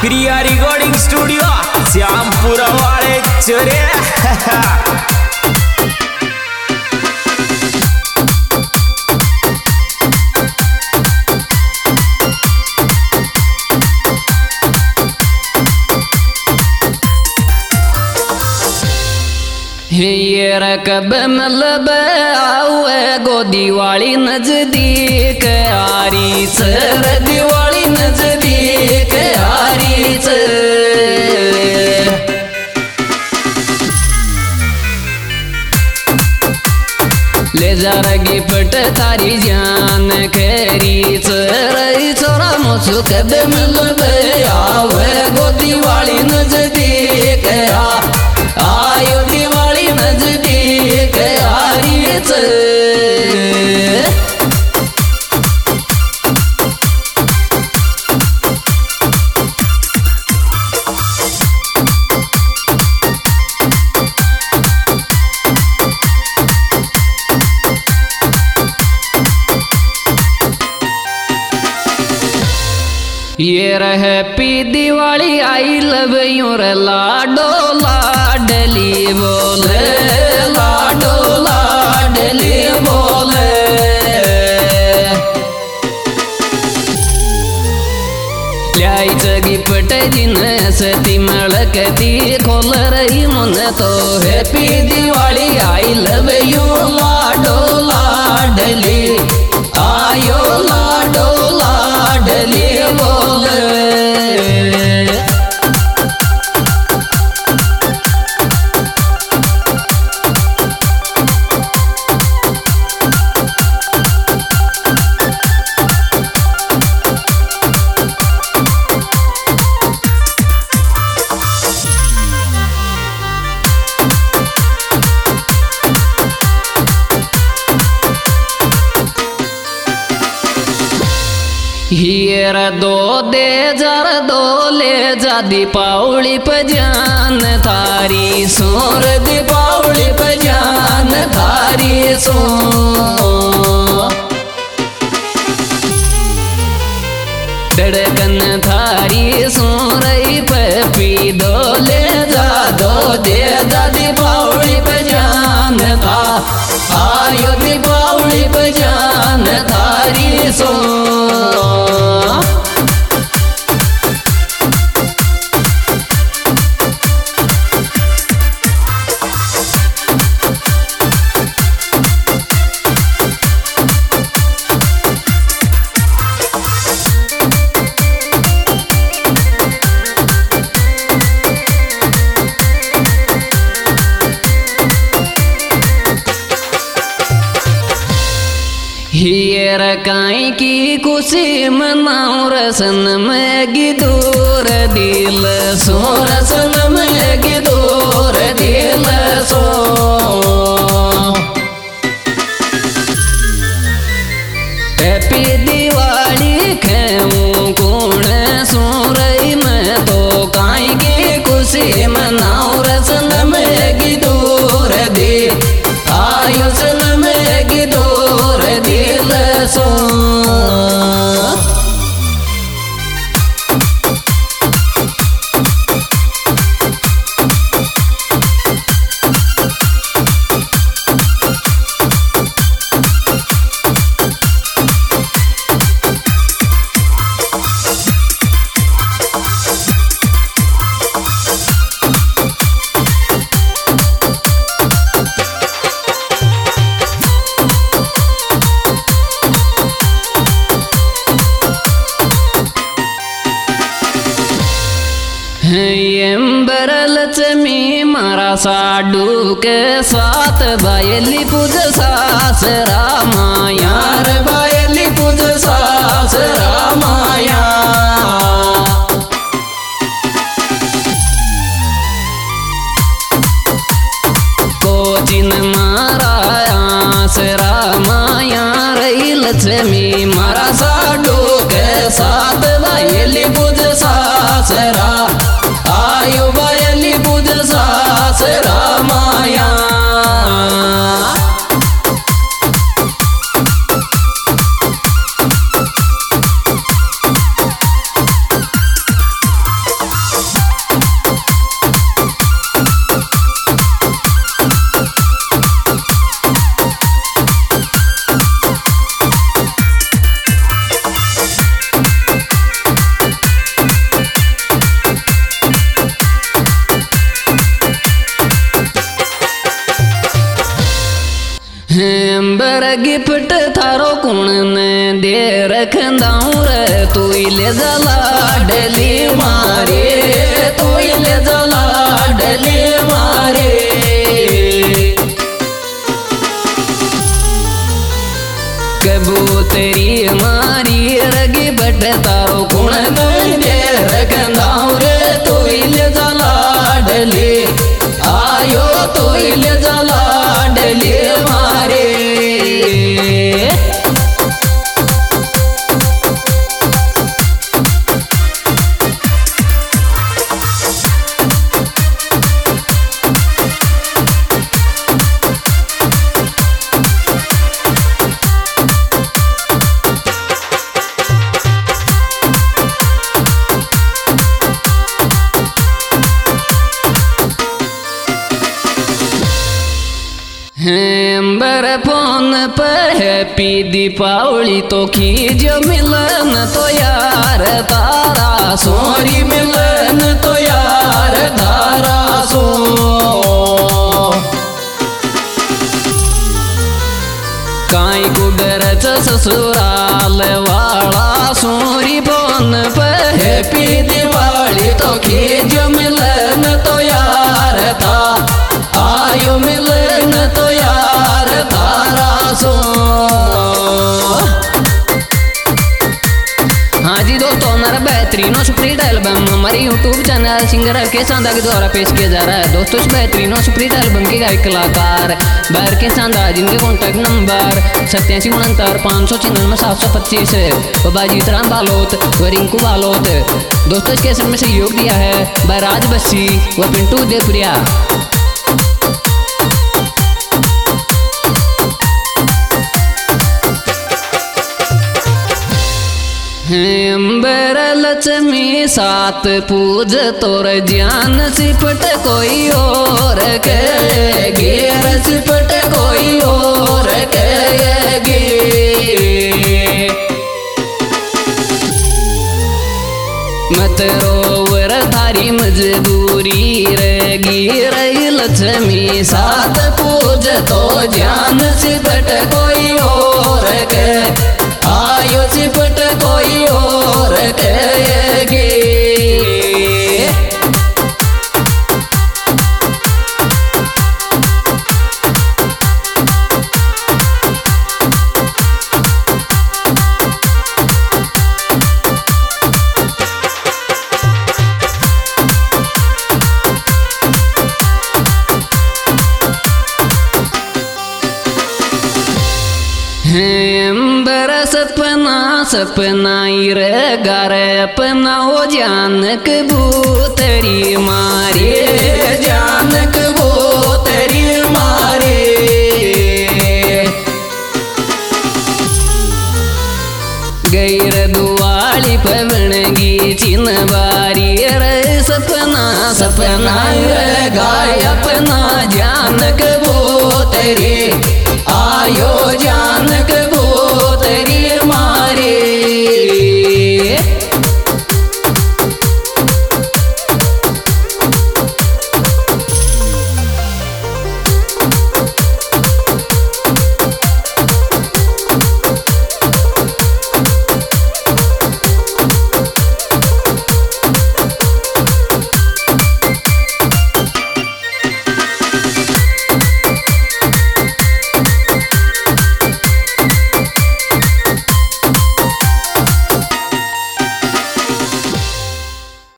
क्रिया recording studio Shyampura वाले चोरे। ये रकब मतलब आवे गो दिवाली नजदीक आरी सर दिवाली नजदीक आरी सर ले जा रगी पट तारी जान खेरी सर छोरा मुझको कब मतलब आवे गो दिवाली नजदीक आयो दिवाली नजदीक आरी ये happy Diwali I love you रे लाडो लाडली बोले लाडो लाडली बोले लाई जगी पट दिन सती मलकती खोल रही मन तो happy Diwali I love you लाडो लाडली आयो लाडो लाडली हीर दो दे जर दो ले जा दीपावली पजान थारी सोर दीपावली पजान थारी सो धड़कन थारी सोरई पपी दो ले जा दो दे जा दीपावली पजान था आयो दीपावली पजान थारी सो हीर काई की खुशी मनाऊ रसन में गिदूर दिल सो रसन में गिदूर दिल सो हैप्पी दिवाली खेऊं कौन सोरई में तो काई की खुशी मनाऊ रसन में गिदूर दिल आयो सन में गिदूर दिल सो लक्ष्मी मारा साडू के साथ बायली पूज सास रामाया रे बायली पूज सास रामाया कोचिन मारा आस रामाया रे लक्ष्मी मारा साडू के साथ बायली पूज सास रा आयो बायली पूज सास रामाया बर गिफ्ट थारो कुण ने दे रखंदाऊं रे तू ले जला डली मारे तू ले जला डली मारे कबूतरी मारी रगी बट तारो कुण ने दे रखंदाऊं रे तू ले जला डली आयो तू ले जला डली मारे बर फोन पर हैप्पी दीपावली तो खींच मिलन तो यार तारा सोरी मिलन तो यार तारा सो काई गुडरच ससुराल वाला सोरी फोन पर हैप्पी दिवाली तो खींच मिलन तो यार था आयो मिलन तो यार तारा सो हाँ जी दोस्तों हमारा बेहतरीन और सुपरहिट एल्बम हमारे यूट्यूब चैनल सिंगर के चांदा के द्वारा पेश किया जा रहा है। दोस्तों इस बेहतरीन और सुपरहिट एल्बम के गायक कलाकार बैर के चांदा जिनके कॉन्टैक्ट नंबर 8769 है वो बाजीतराम बालोत व रिंकू बालोत। दोस्तों इस कैसेट में सहयोग दिया है बैराज बस्सी व पिंटू देवप्रिया। बर लक्ष्मी सात पूज तोर ज्ञान सिपट कोई और के घेर सिपट कोई और के गे मत रोवर थारी मजबूरी रहेगी रही लक्ष्मी सात पूज तो ज्ञान सिपट कोई और के आयो सिपट कोई और कहेगी सपना रे गारे अपना हो जानक भूतरी मारे जानक भूतरी मारे गैर दुआली पवनगी चिन बारी रे सपना सपना रे गाय अपना जानक भूतरी आयो